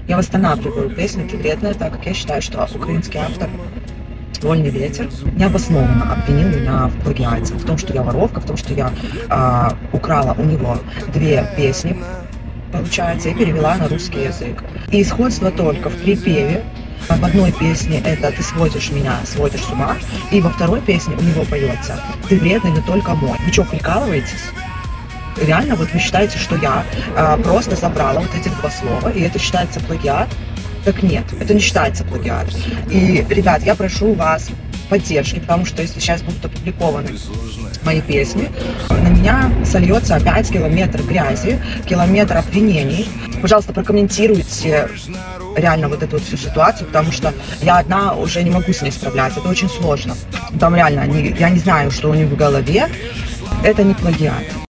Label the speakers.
Speaker 1: Я восстанавливаю песню «Ты вредная», так как я считаю, что украинский автор «Вольный ветер» необоснованно обвинил меня в плагиате, в том, что я воровка, в том, что я украла у него две песни, получается, и перевела на русский язык. И сходство только в припеве. В одной песне это «Ты сводишь меня, сводишь с ума», и во второй песне у него поется «Ты вредный, но только мой». Вы что, прикалываетесь? Реально, вот вы считаете, что я просто забрала вот эти два слова, и это считается плагиат? Так нет, это не считается плагиат. И, ребят, я прошу вас поддержки, потому что если сейчас будут опубликованы мои песни, на меня сольется опять километр грязи, километр обвинений. Пожалуйста, прокомментируйте реально вот эту вот всю ситуацию, потому что я одна уже не могу с ней справляться, это очень сложно. Там реально, я не знаю, что у них в голове, это не плагиат.